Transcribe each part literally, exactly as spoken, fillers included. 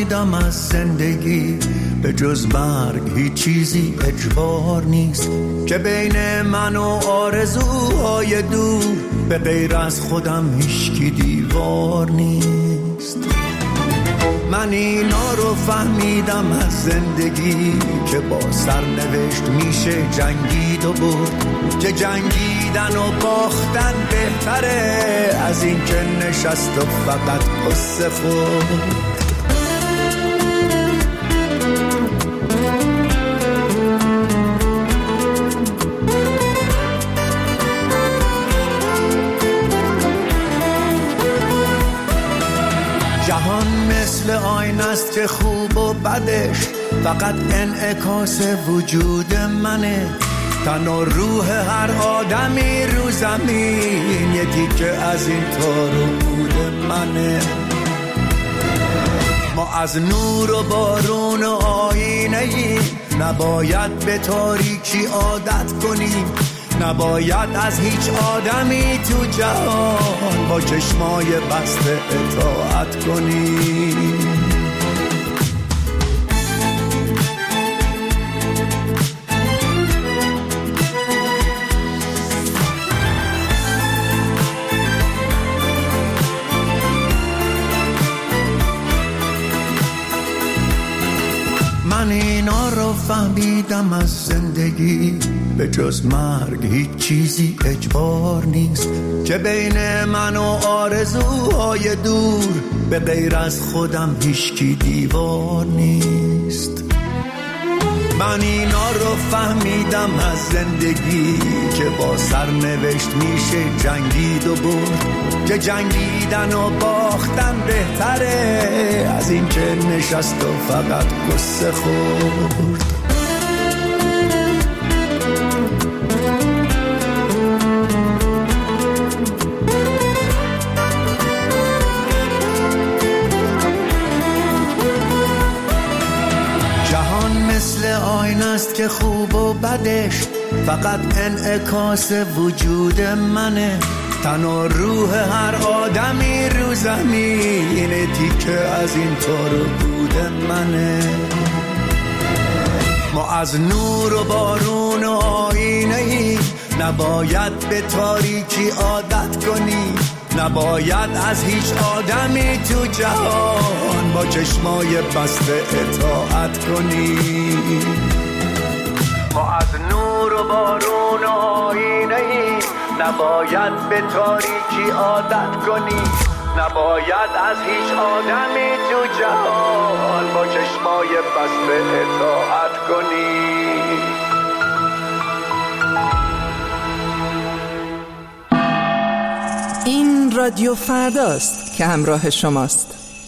فهمیدم از زندگی به جز مرگ هیچ چیزی اجبار نیست، که بین من و آرزوهای دور به غیر از خودم هیچکی دیوار نیست. من اینا رو فهمیدم از زندگی که با سرنوشت میشه جنگید و برد، که جنگیدن و باختن بهتره از این که نشست و فقط قصه خورد. جهان مثل آینه است که خوب و بدش فقط انعکاس وجود منه. تن و روح هر آدمی رو زمین یه تیکه از این تار و پود منه. ما از نور و بارون و آینه ایم، نباید به تاریکی عادت کنیم، نباید از هیچ آدمی تو جهان با چشمای بسته اطاعت کنیم. من اینا رو فهمیدم از زندگی به جز مرگ هیچ چیزی اجبار نیست، که بین من و آرزوهای دور به غیر از خودم هیچکی دیوار نیست. من اینا رو فهمیدم از زندگی که با سرنوشت میشه جنگید و برد، که جنگیدن و باختن بهتره از این که نشست و فقط قصه خورد. است که خوب و بدش فقط انعکاس وجود منه. تن و روح هر آدمی رو زمین تیکه از این تار و پود منه. ما از نور و بارون و آینه ایم، نباید به تاریکی عادت کنیم، نباید از هیچ آدمی تو جهان با چشمای بسته اطاعت کنیم. ما از نور و بارون و آینه ایم، نباید به تاریکی عادت کنیم، نباید از هیچ آدمی تو جهان با چشمای بسته اطاعت کنیم. این رادیو فرداست که همراه شماست.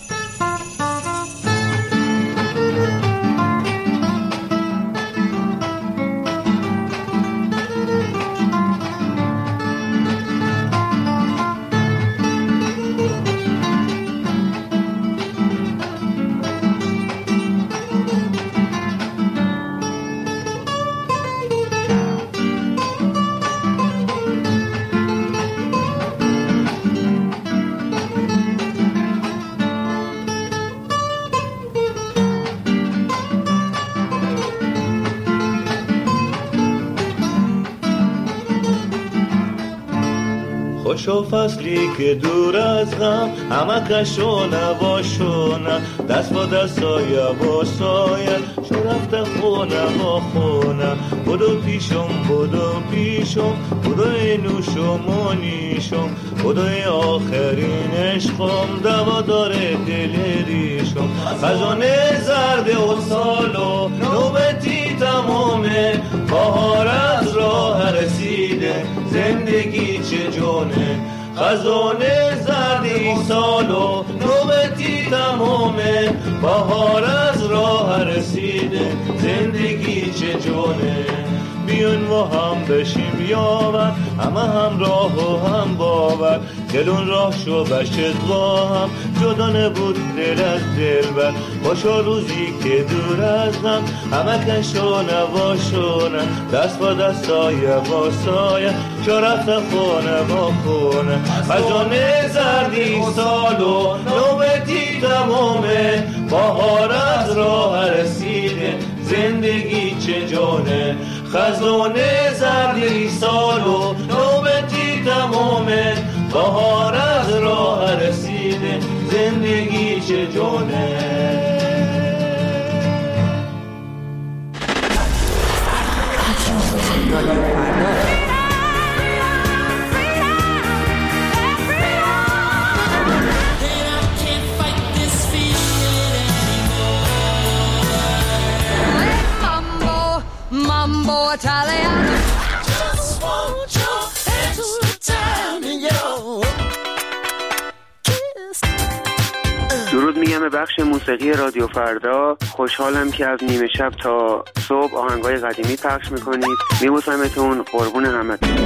خوشو فصلی که دور از غم، همه کشو نباشونه، دست با دست سایه با سایه، شو رفته خونه با خونه. بودو پیشم بودو پیشم، بودو اینوشم و نیشم، بودوی آخرین عشقم، دوا داره دل ریشم. خزانه زرد و سالو نوبتی تمامه، بهار از راه رسیده، زندگی چه جونه. خزانه زردی سالو نوبتی تمامه، بهار از راه رسیده، زندگی چه جونه. بیون و هم بشیم یاور، همه هم راه و هم باور، دلون راه شو بشت با هم، جدا نبود دل از دل بر. باشا روزی که دور از هم، همه کشو نباشونه، دست با دست سایه با سایه، شو رفت خونه با خونه. خزانه زردی سالو نوبتی تمامه، بهار از راه رسیده، زندگی چه جانه، خزانه زردی سال و نوبتی تمامه، بهار از راه رسیده، زندگی چه جانه. Mambo Italiano. Just want your extra time in your kiss. درود میگم به بخش موسیقی رادیو فردا. خوشحالم که از نیمه شب تا صبح آهنگای قدیمی پخش میکنید. میبوسمتون، قربون همتون.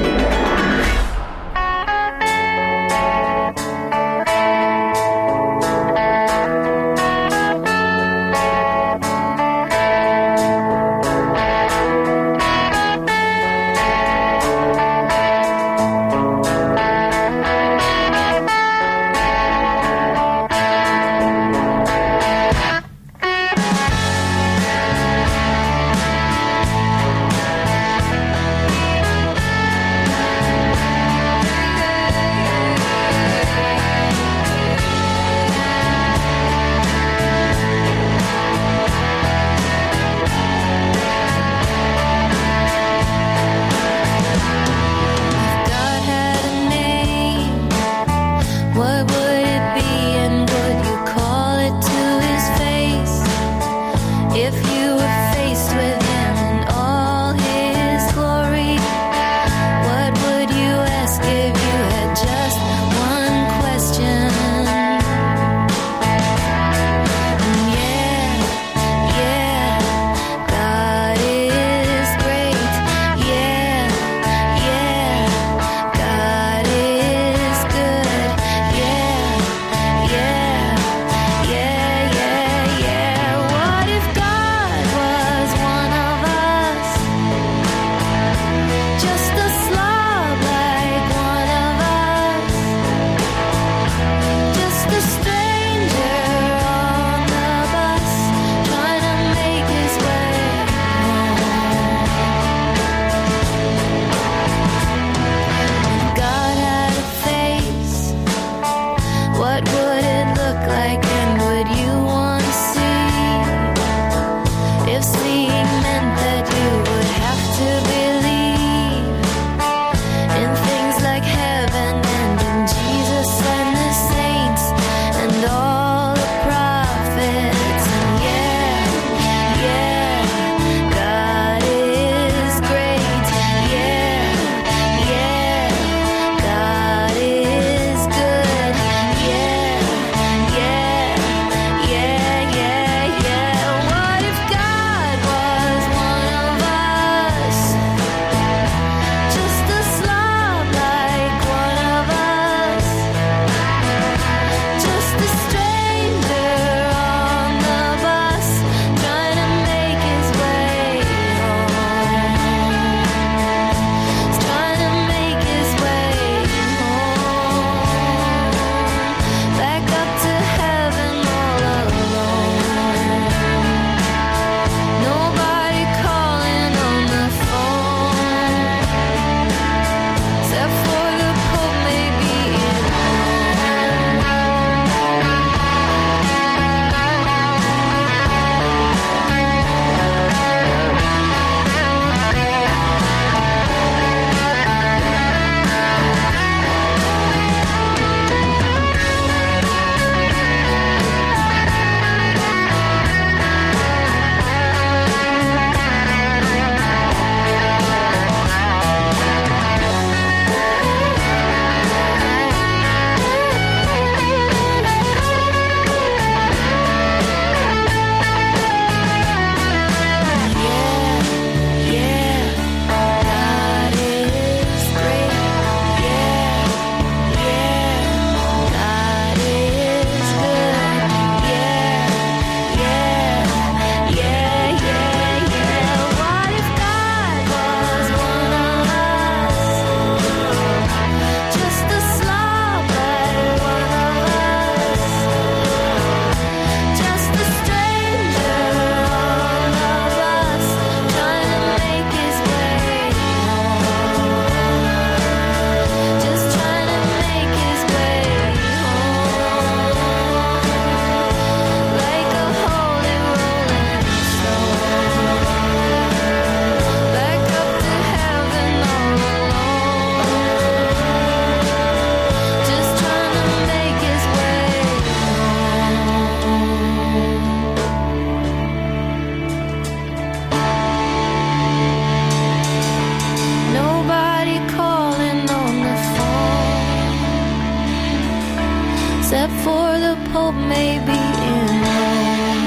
may be in love.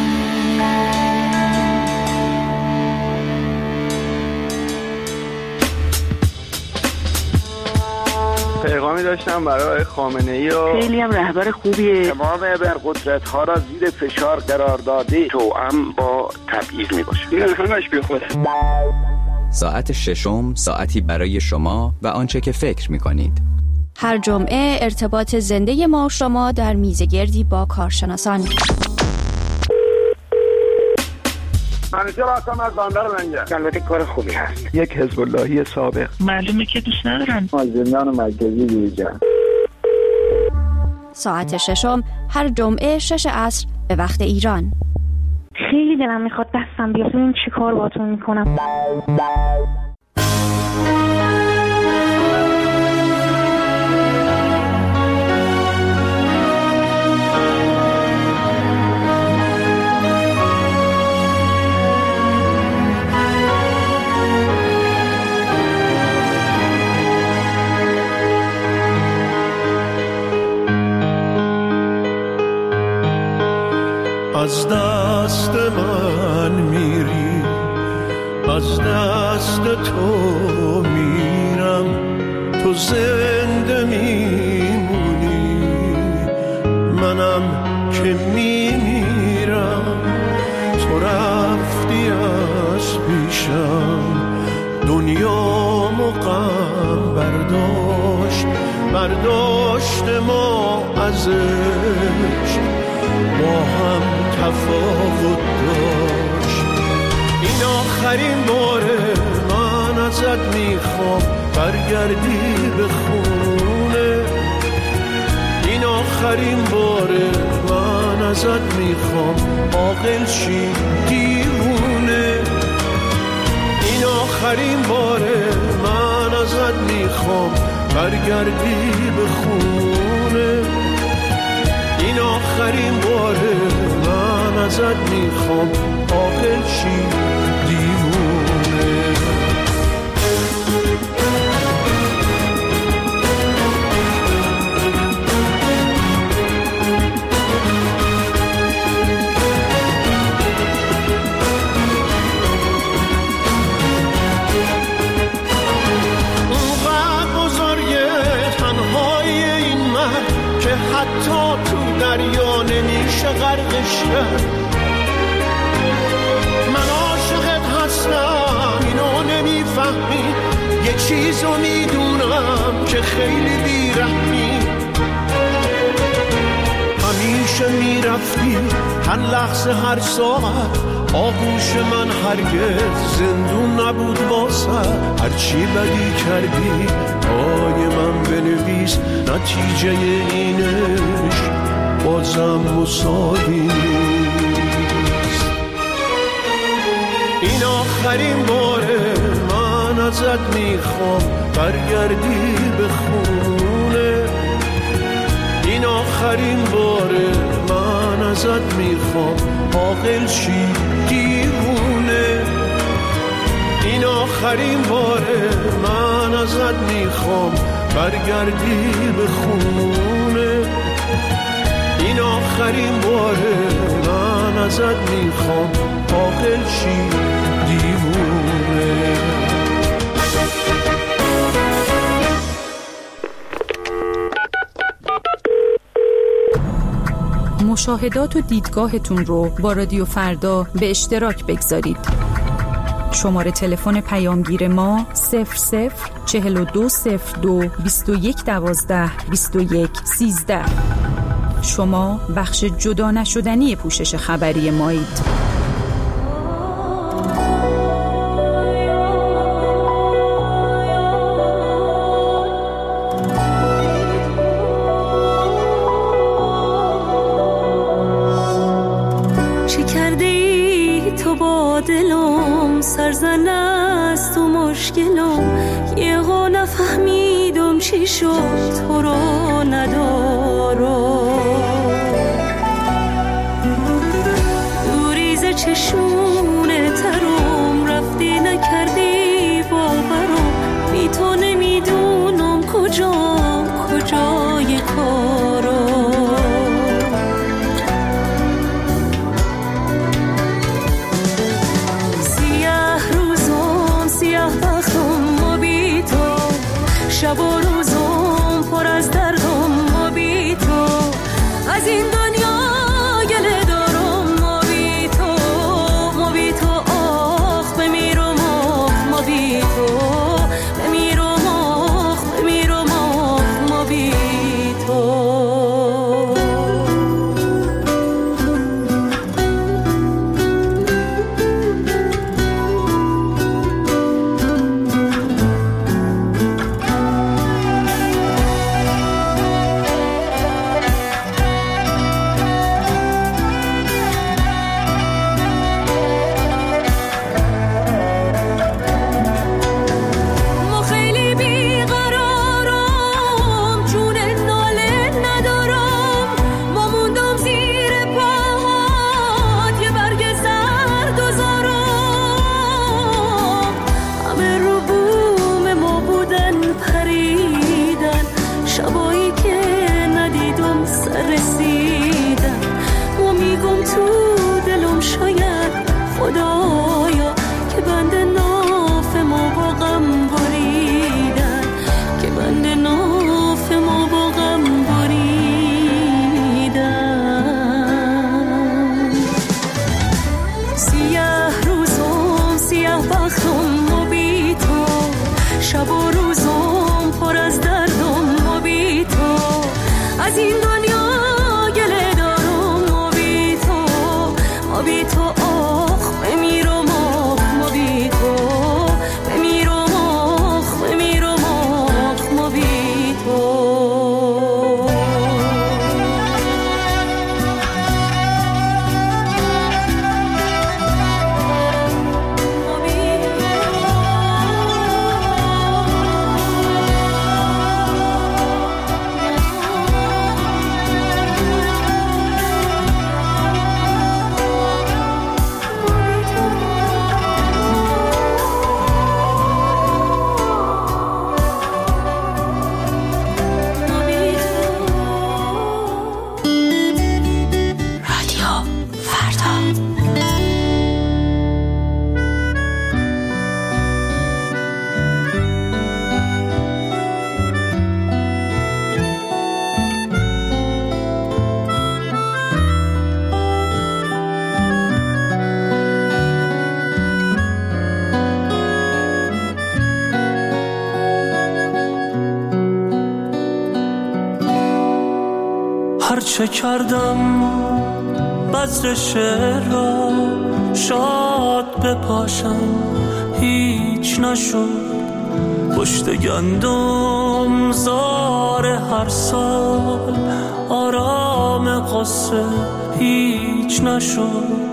پیغامی داشتم برای خامنه‌ای و خیلی هم رهبر خوبیه. تمام ابرقدرت‌ها را زیر فشار قرار داده، توأم با تبعیض میباشه. این همش بیخوده. ساعت ششم، ساعتی برای شما و آنچه که فکر می‌کنید. هر جمعه ارتباط زنده ما و شما در میزگردی با کارشناسان. منیجر هستم از بندر منجر. البته کار خوبی هست. یک حزب اللهی سابق. معلومه که دوست ندارن. از زندان مرکزی بیرون. ساعت ششم هر جمعه شش عصر به وقت ایران. خیلی دلم میخواد دستم بیاد این چی کار باتون میکنم. از دست من میری، از دست تو میرم، تو زنده میمونی، منم که میمیرم. تو رفتی از پیشم، دنیامو غم برداشت، برداشت ما ازش، با هم تفاوت داشت. این آخرین باره من ازت میخوام برگردی به خونه. این آخرین باره من ازت میخوام عاقل شی دیوونه. این آخرین باره من ازت میخوام برگردی به خونه. این آخرین باره من ازت میخوام عاقل شی دیوونه. اونقدر بزرگه تنهای این من که حتی تو دریا نمیشه غرقش کرد. من عاشقت هستم اینو نمیفهمی، یه چیزو میدونم که خیلی بیرحمی. همیشه میرفتی هر لحظه هر ساعت، آغوش من هرگز زندون نبود واسه. هرچی بدی کردی پای من بنویس، نتیجه اینش بازم مساوی نیست. این آخرین باره من ازت میخوام برگردی به خونه. این آخرین باره من ازت میخوام عاقل شی دیوونه. این آخرین باره من ازت میخوام برگردی به خونه. این آخرین باره من ازت میخوام عاقل شی دیوونه. مشاهدات و دیدگاهتون رو با رادیو فردا به اشتراک بگذارید. شماره تلفن پیامگیر ما صفر صفر چهل و دو صفر دو بیست و یک دوازده بیست و یک سیزده. شما بخش جدا نشدنی پوشش خبری مایید. دلم سرزن است و مشکلم، یه قا نفهمیدم چی شد تو رو ندارم. دوریز چشونه ترم رفتی نکردی باورم، بی تو نمیدونم کجا کجای کارم. هرچه کردم بذر شعر را شاد بپاشم هیچ نشد، پشت گندم زار هر سال آرام قصه هیچ نشد.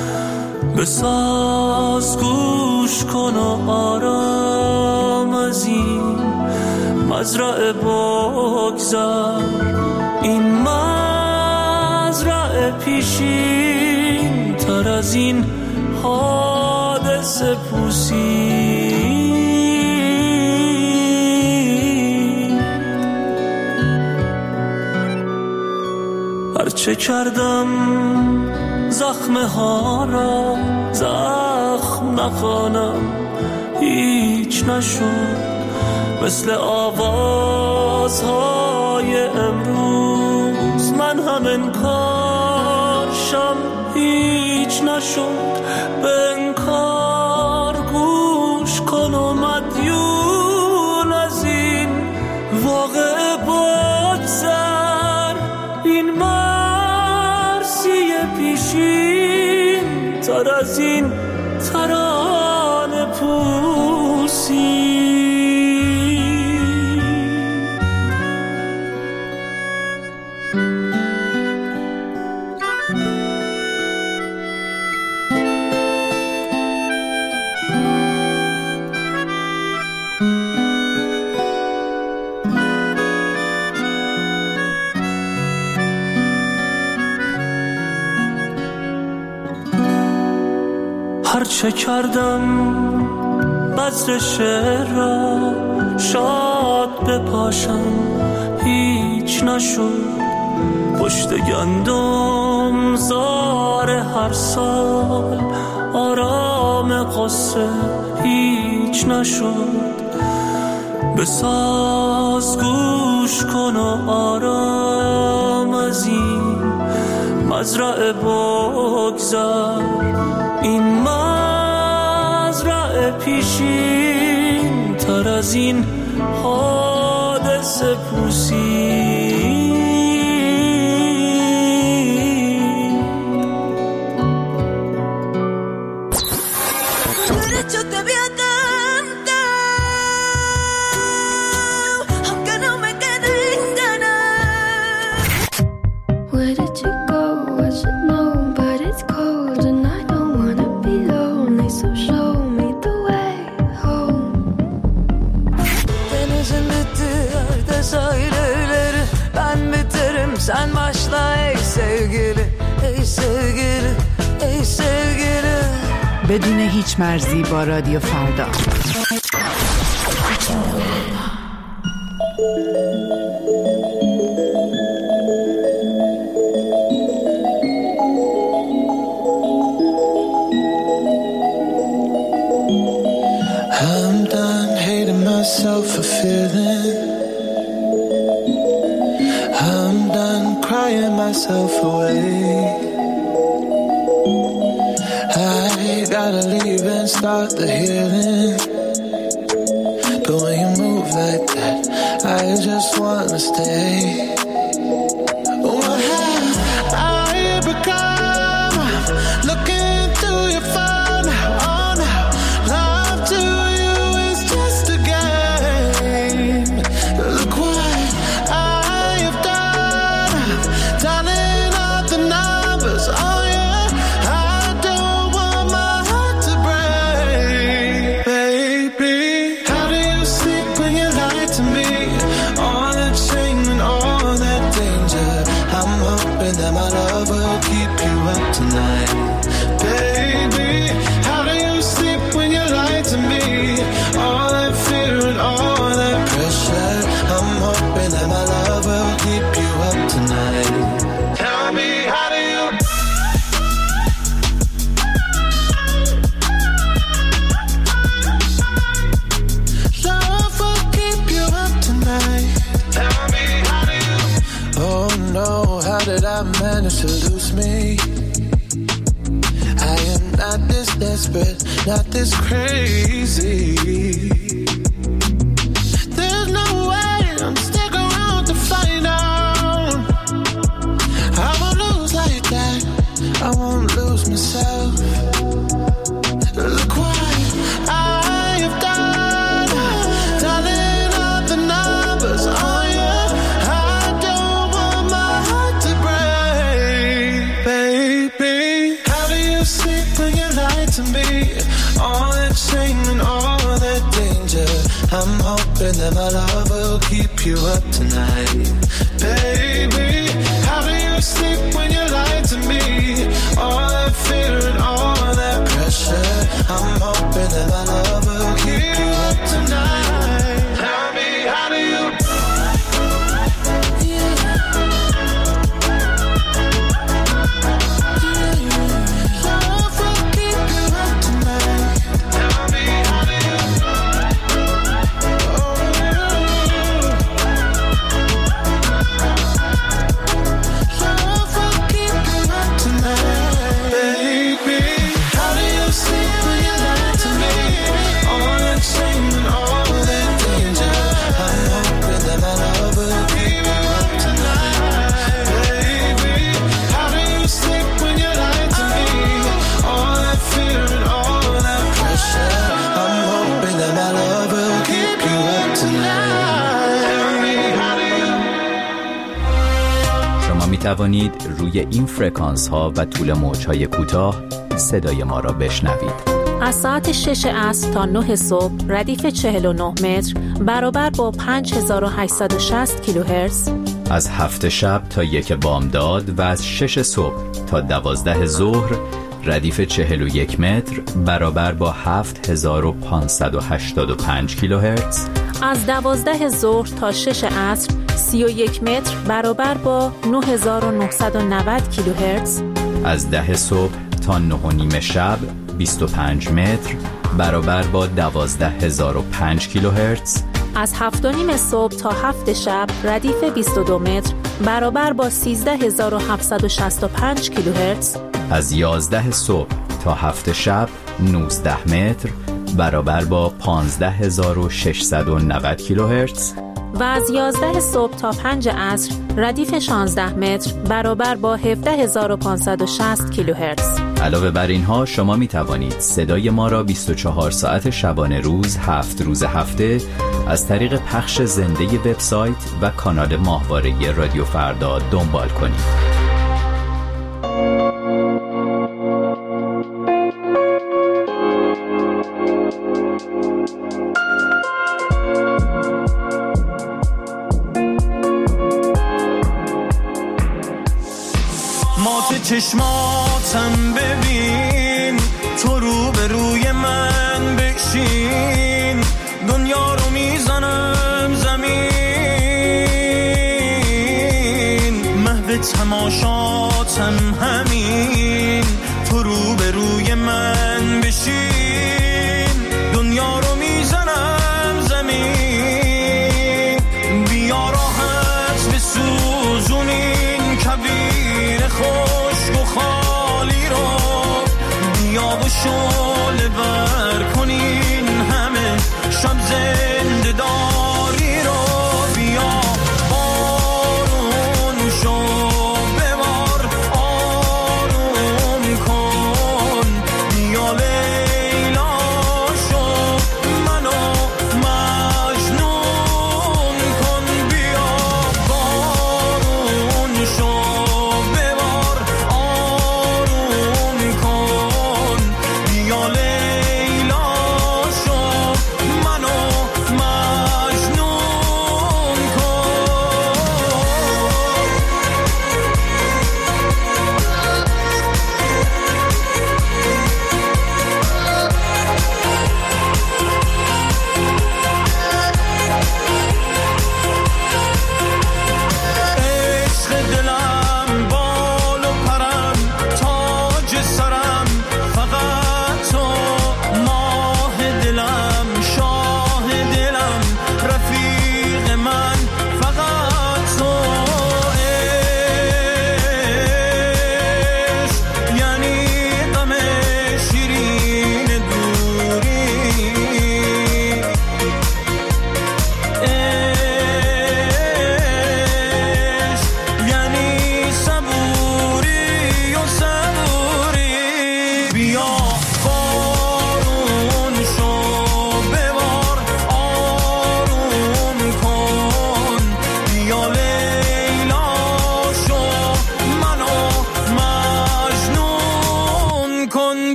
بساز گوش کن و آرام از این مزرعه بگذر، این مزرعه پیشین تر از این حادثه پوسی. هرچه کردم زخمه ها را زخم نخوانم هیچ نشد، مثل آوازهای امروز من هم انکارشم هیچ نشد. به انکار گوش کن و مدیون از این واقع بگذر، این مرسی پیشین تر از این ترانه پوسی. هرچه کردم بذر شعر را شاد بپاشم هیچ نشد، پشت گندم زار هر سال آرام قصه هیچ نشد. بساز گوش کن و آرام از این مزرعه بگذر، این مزرعه پیشین تر از این حادثه پوسی. Sen başla ey sevgili, ey sevgili, ey sevgili. بدون هیچ مرزی با رادیو فردا. I'm done hating myself for feeling. I'm done crying myself away. I gotta leave and start the healing. But when you move like that, I just wanna stay. What have I become? Looking through your phone now, oh now. Love to you is just a game. Look what I have done. Dialing up the numbers, oh yeah. I don't want my heart to break. Baby, how do you sleep when you lie to me? All that shame and all that danger. I'm hoping that my love will keep you up tonight. Baby, how do you sleep when you lie to me? All that fear and all that pressure. I'm hoping that my love will keep you up tonight. Tell me, how do you? Love will keep you up tonight. Tell me, how do you? Oh no, how did I manage to lose me? I am not this desperate, not this crazy. There's no way I'm stick around to find out. hoping that my love will keep you up tonight. Baby, how do you sleep when you lie to me? All that fear and all that pressure. I'm hoping that my love will keep you up tonight. Tell me, how do you? می توانید روی این فرکانس ها و طول موج های کوتاه صدای ما را بشنوید. از ساعت شش عصر تا نه صبح ردیف چهل و نه متر برابر با پنج هزار و هشتصد و شصت کیلوهرتز. از هفت شب تا یک بامداد و از شش صبح تا دوازده ظهر ردیف چهل و یک متر برابر با هفت هزار و پانصد و هشتاد و پنج کیلوهرتز. از دوازده ظهر تا شش عصر سی و یک متر برابر با نه هزار و نهصد و نود کیلوهرتز. از ده صبح تا نه و نیم شب بیست و پنج متر برابر با دوازده هزار و پنج کیلوهرتز. از هفت و نیم صبح تا هفت شب ردیف بیست و دو متر برابر با سیزده هزار و هفتصد و شصت و پنج کیلوهرتز. از یازده صبح تا هفت شب نوزده متر برابر با پانزده هزار و ششصد و نود کیلوهرتز. و از یازده صبح تا پنج عصر ردیف شانزده متر برابر با هفده هزار و پانصد و شصت کیلوهرتز. علاوه بر اینها شما می توانید صدای ما را بیست و چهار ساعت شبانه روز هفت روز هفته از طریق پخش زنده وبسایت و کانال ماهواره رادیو فردا دنبال کنید. چشماتم ببین، تو رو به روی من بشین، دنیا رو میزنم زمین، محو تماشاتم همین، تو رو به روی من بشین، دنیا رو میزنم زمین، بیا راحت بسوزونین کبیر خود خالی رو، بیا و شعله ور کنین همه شب زنده داری رو، بیا بارون شو ببار آروم کن، بیا لیلا شو منو مجنون کن، بیا بارون شو ببار آروم کن، بیا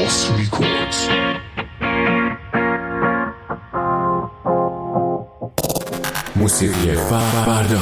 Lost Records. موسیقی فردا.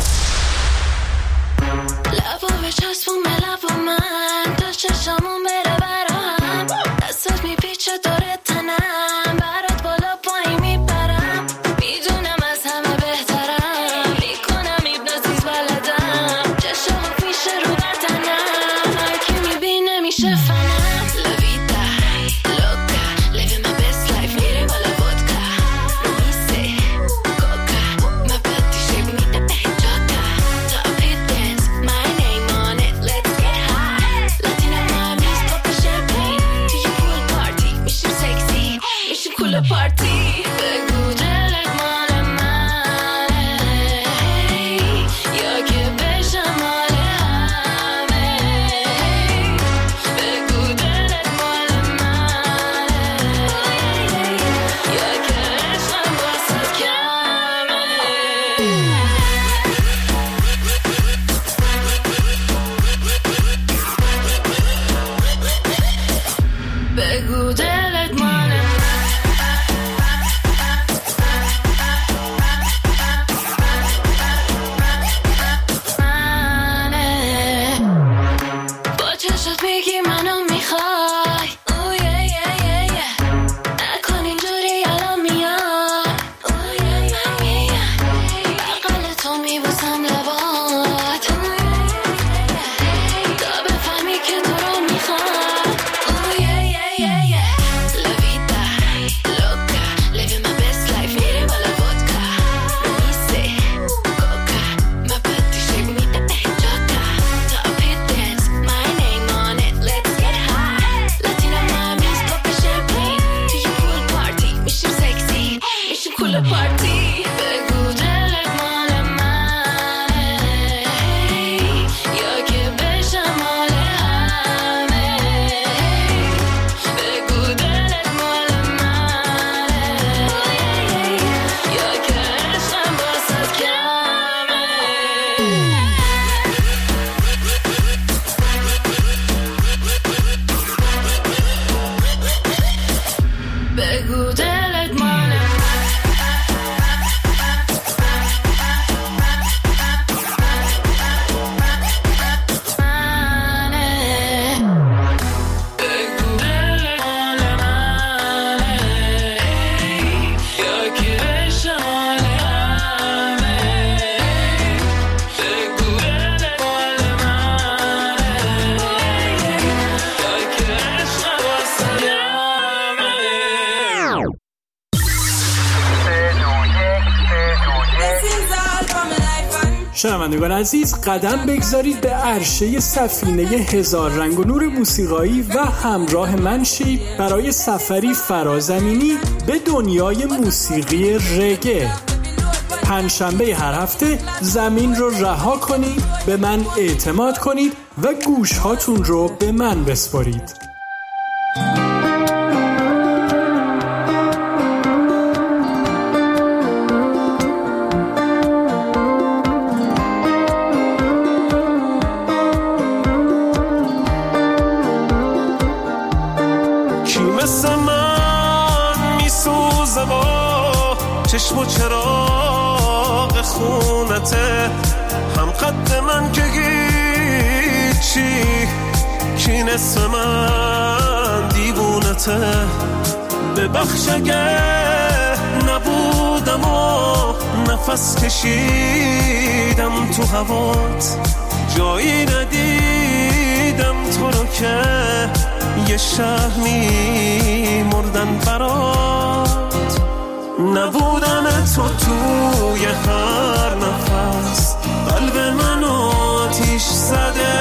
لبو به چسبون به لبو من تا چشمون بره برام دستت میپیچه دور تنم برات بالا پایین میپرم میدونم از همه بهترم میکنم ایبنازیز بلدم چشم پیش رو بدنم هرکی میبینه میشه فنم لویدا لوکا living my best life میره بالا ودکا میسه کوکا my body shape میده جاتا top hit dance my name on it let's get high Latina moms pop the champagne to your pool party میشیم sexy میشیم cool party بگو دلت مال منه یا که بشم مال همه بگو دلت مال منه یا که عشقم واسه کمه بگو دلت مال منه با چشت میگی منو میخوای اوه یه یه یه یه نکن اینجوری الان میاد اوه یه یه یه یه بغل تو میبوسم لبات تا بفهمی که تو رو میخوام اوه یه یه یه یه لویدا لوکا living my best life میره بالا ودکا میسه کوکا my body shape میده جاتا top hit dance my name on it let's get high Latina moms pop the champagne to your pool party میشیم sexy میشیم cool party بگو دلت مال منه یا که بشم مال همه بگو دلت مال منه یا که عشقم واسه کمه بگو دلت مال منه بگو دلت مال منه یا که بشم مال همه بگو دلت مال منه یا که عشقم واسه کمه شنوندگان عزیز، قدم بگذارید به عرشه سفینه هزار رنگ و نور موسیقایی و همراه من شید برای سفری فرازمینی به دنیای موسیقی رگه. پنجشنبه هر هفته زمین رو رها کنید، به من اعتماد کنید و گوش هاتون رو به من بسپارید. کی مثل من میسوزه با چشم و چراغ خونته هم قد من که هیچی کی نصف من دیوونته ببخش اگه نبودم و نفس کشیدم تو هوات جایی ندیدم تو رو که یه شهر می مردن برات نبودن تو توی هر نفس قلب منو آتیش زده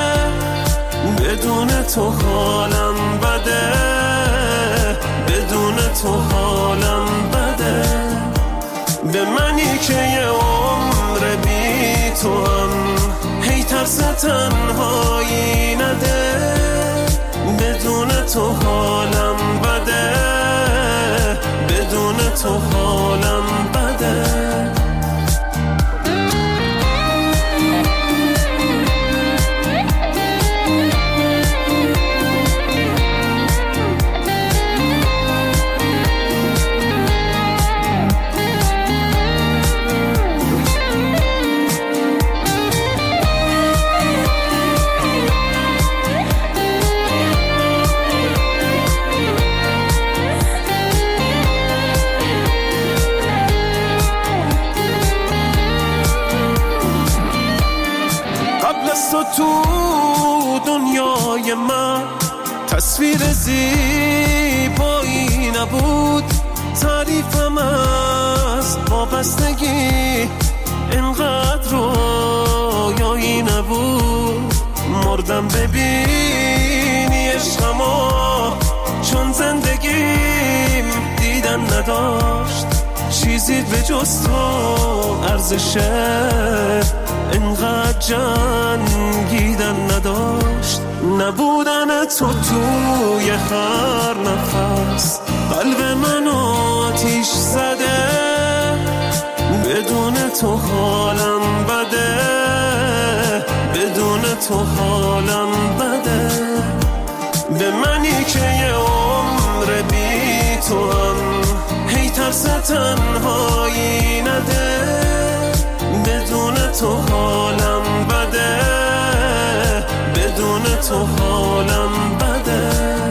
بدون تو حالم بده بدون تو حالم بده به منی که یه عمر بی تو هم هی ترس تنهایی نده بدون تو حالم بده بدون تو حالم بده زیبایی نبود تعریفم از وابستگی اینقدر رویایی نبود مردم ببینی عشقمو چون زندگیم دیدن نداشت چیزی به جز تو ارزشه اینقدر جنگیدن نداشت نبودن تو توی هر نفس قلب منو آتیش زده بدون تو حالم بده بدون تو حالم بده به منی که یه عمر بی تو هم هی ترس تنهایی نده بدون تو حالم بده بدون تو حالم بده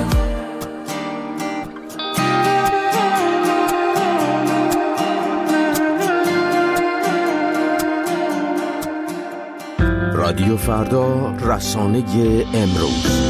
رادیو فردا، رسانه امروز.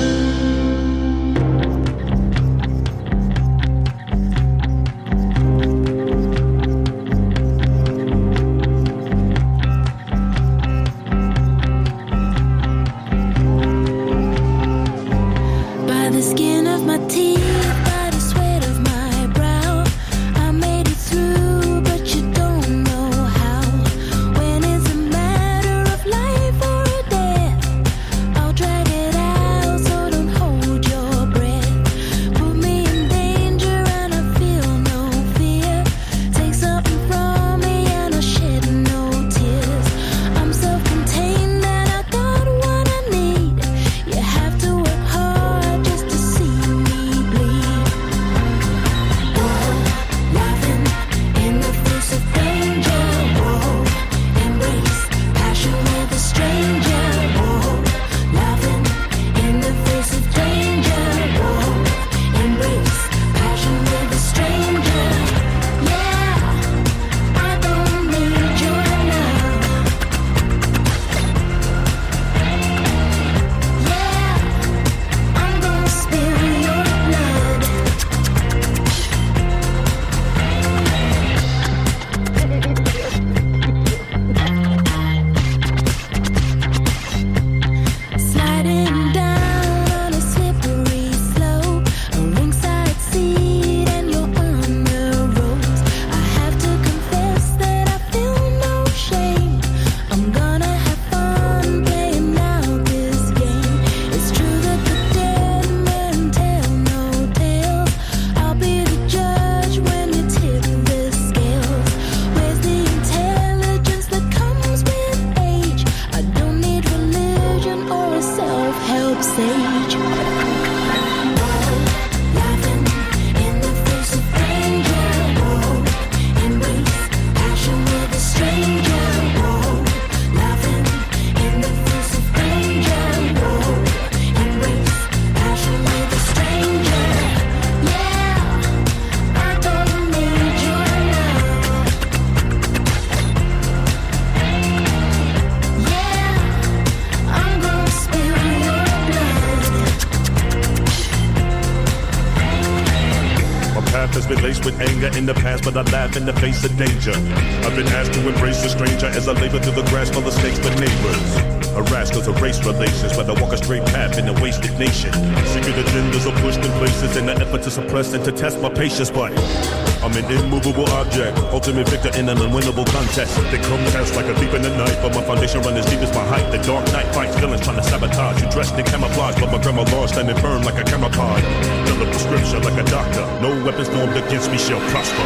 With anger in the past, but I laugh in the face of danger. I've been asked to embrace a stranger as I labor through the grass full of snakes but neighbors. Harassed cause of race relations, but I walk a straight path in a wasted nation. Secret agendas are pushed in places in an effort to suppress and to test my patience, but I'm an immovable object, ultimate victor in an unwinnable contest. They come test like a thief in the night, but my foundation run as deep as my height. The dark night fights villains trying to sabotage. You dressed in camouflage, but my grandma law standing firm like a camera card. Fill a prescription like a doctor. No weapons formed against me shall prosper.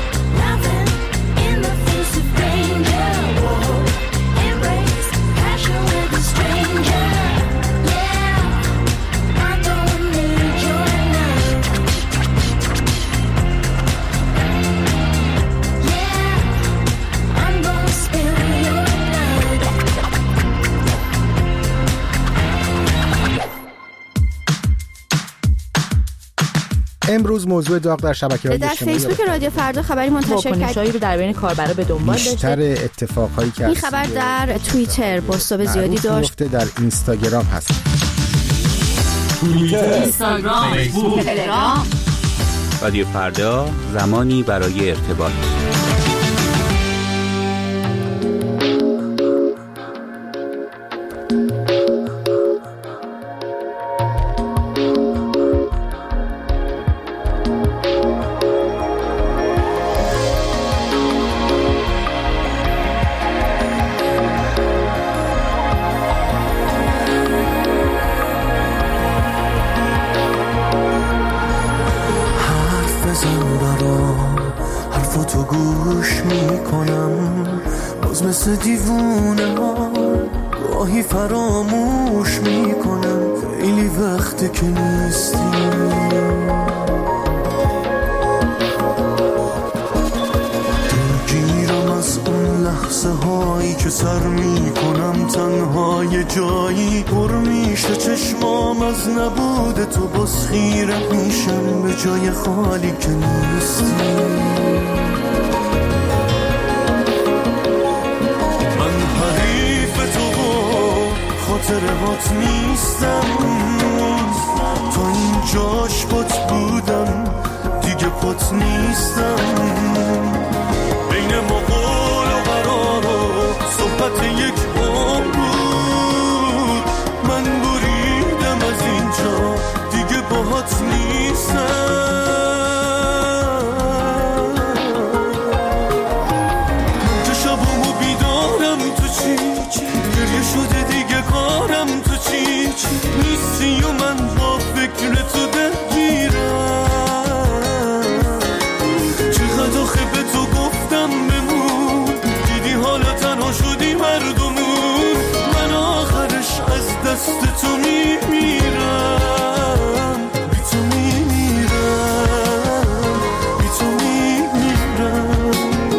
Passion امروز موضوع داغ در شبکه‌های در اجتماعی فیسبوک رادیو فردا خبری منتشر کرد. واکنشایی رو در بین کاربرا به دنبال داشته. بیشتر اتفاقهایی که این خبر در توییتر بازتاب زیادی داشت. در اینستاگرام هست. توییتر، اینستاگرام، فیسبوک، تلگرام. رادیو فردا، زمانی برای ارتباط. حرفاتو گوش میکنم باز مثل دیوونه ها گاهی فراموش میکنم خیلی وقته که نیستی دلگیرم از اون لحظه هایی که سر میکنم تنها یه جایی پر میشه چشمام از نبود تو باز خیره میشم به جای خالی که نیستی خاطرهات نیستم تا این جاش پات بودم دیگه پات نیستم بین ما قول و قرار و صحبت یک عمر بود من بریدم از اینجا دیگه باهات نیستم من که شبامو بیدارم تو چی گریه شده دیگه کارم تو چی نیستی و من با فکر تو درگیرم چقدر آخه به تو گفتم بمون دیدی حالا تنها شدی مردمون من آخرش از دست تو میمیرم بی تو میمیرم بی تو میمیرم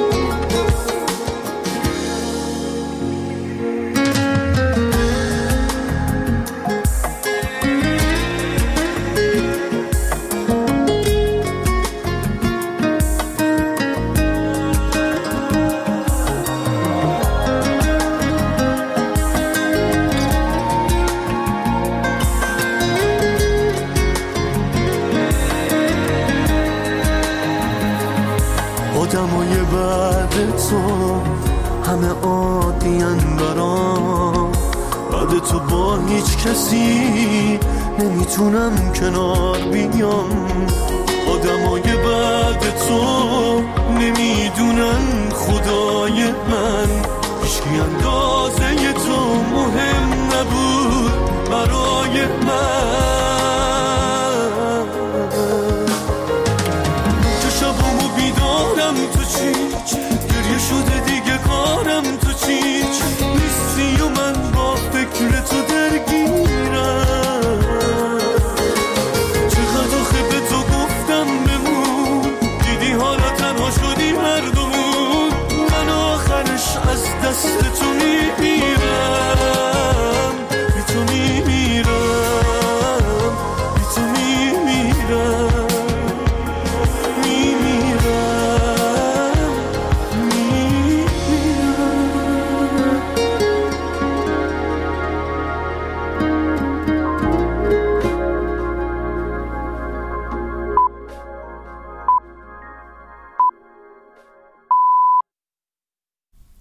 آدمای بعد تو همه عادی‌ان برام بعد تو با هیچ کسی نمیتونم کنار بیام آدمای بعد تو نمیدونن خدای من هیچکی اندازه